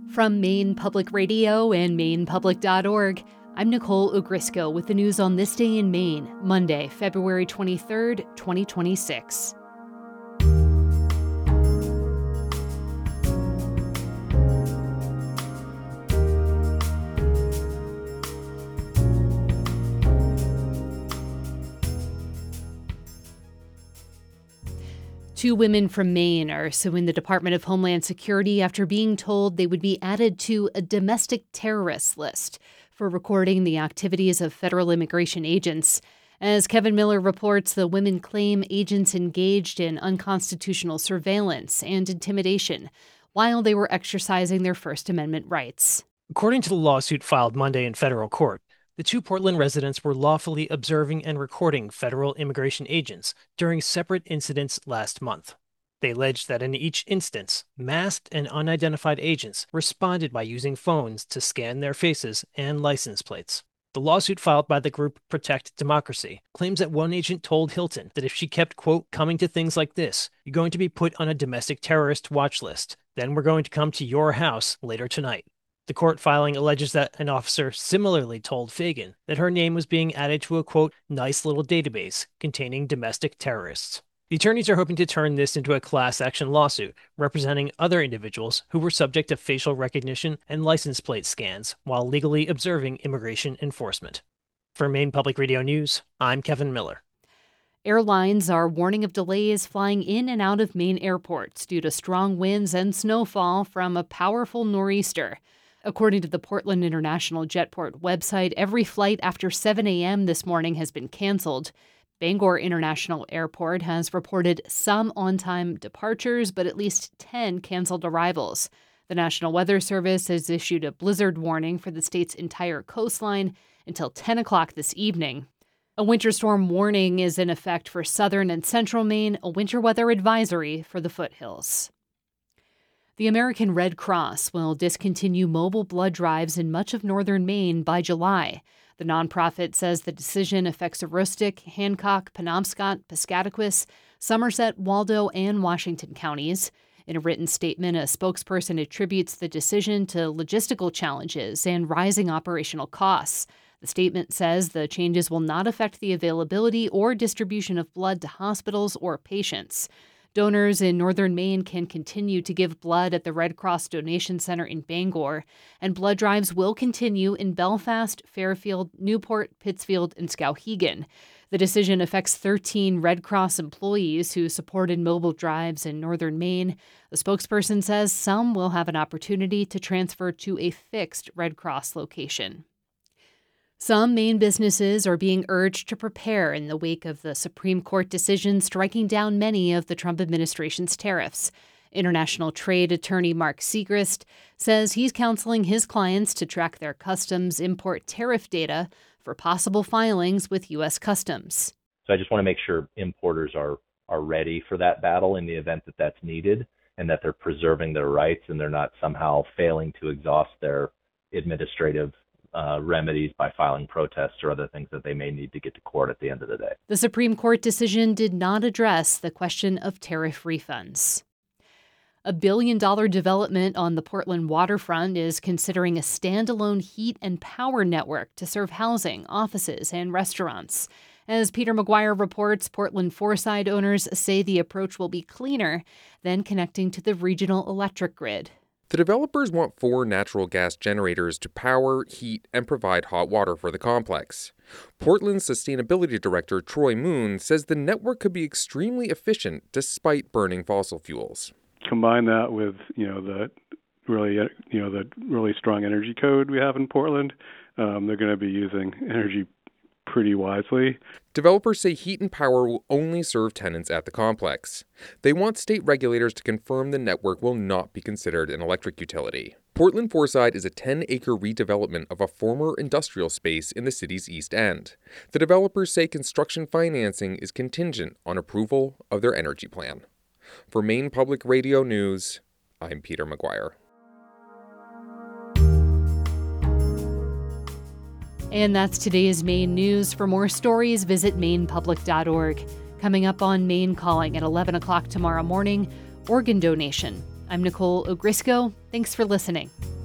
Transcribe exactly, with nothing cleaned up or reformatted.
From Maine Public Radio and maine public dot org, I'm Nicole Ogrisco with the news on this day in Maine, Monday, February twenty-third, twenty twenty-six. Two women from Maine are suing the Department of Homeland Security after being told they would be added to a domestic terrorist list for recording the activities of federal immigration agents. As Kevin Miller reports, the women claim agents engaged in unconstitutional surveillance and intimidation while they were exercising their First Amendment rights. According to the lawsuit filed Monday in federal court, the two Portland residents were lawfully observing and recording federal immigration agents during separate incidents last month. They alleged that in each instance, masked and unidentified agents responded by using phones to scan their faces and license plates. The lawsuit filed by the group Protect Democracy claims that one agent told Hilton that if she kept, quote, coming to things like this, you're going to be put on a domestic terrorist watch list. Then we're going to come to your house later tonight. The court filing alleges that an officer similarly told Fagan that her name was being added to a, quote, nice little database containing domestic terrorists. The attorneys are hoping to turn this into a class action lawsuit representing other individuals who were subject to facial recognition and license plate scans while legally observing immigration enforcement. For Maine Public Radio News, I'm Kevin Miller. Airlines are warning of delays flying in and out of Maine airports due to strong winds and snowfall from a powerful nor'easter. According to the Portland International Jetport website, every flight after seven a.m. this morning has been canceled. Bangor International Airport has reported some on-time departures, but at least ten canceled arrivals. The National Weather Service has issued a blizzard warning for the state's entire coastline until ten o'clock this evening. A winter storm warning is in effect for southern and central Maine, a winter weather advisory for the foothills. The American Red Cross will discontinue mobile blood drives in much of northern Maine by July. The nonprofit says the decision affects Aroostook, Hancock, Penobscot, Piscataquis, Somerset, Waldo, and Washington counties. In a written statement, a spokesperson attributes the decision to logistical challenges and rising operational costs. The statement says the changes will not affect the availability or distribution of blood to hospitals or patients. Donors in northern Maine can continue to give blood at the Red Cross Donation Center in Bangor, and blood drives will continue in Belfast, Fairfield, Newport, Pittsfield, and Skowhegan. The decision affects thirteen Red Cross employees who supported mobile drives in northern Maine. The spokesperson says some will have an opportunity to transfer to a fixed Red Cross location. Some Maine businesses are being urged to prepare in the wake of the Supreme Court decision striking down many of the Trump administration's tariffs. International trade attorney Mark Segrist says he's counseling his clients to track their customs import tariff data for possible filings with U S Customs. So I just want to make sure importers are, are ready for that battle in the event that that's needed, and that they're preserving their rights and they're not somehow failing to exhaust their administrative Uh, remedies by filing protests or other things that they may need to get to court at the end of the day. The Supreme Court decision did not address the question of tariff refunds. A billion-dollar development on the Portland waterfront is considering a standalone heat and power network to serve housing, offices, and restaurants. As Peter McGuire reports, Portland Foreside owners say the approach will be cleaner than connecting to the regional electric grid. The developers want four natural gas generators to power, heat, and provide hot water for the complex. Portland's sustainability director, Troy Moon, says the network could be extremely efficient despite burning fossil fuels. Combine that with, you know, the really, you know, the really strong energy code we have in Portland. Um, they're going to be using energy pretty wisely. Developers say heat and power will only serve tenants at the complex. They want state regulators to confirm the network will not be considered an electric utility. Portland Foreside is a ten-acre redevelopment of a former industrial space in the city's east end. The developers say construction financing is contingent on approval of their energy plan. For Maine Public Radio News, I'm Peter McGuire. And that's today's Maine news. For more stories, visit maine public dot org. Coming up on Maine Calling at eleven o'clock tomorrow morning, organ donation. I'm Nicole Ogrisco. Thanks for listening.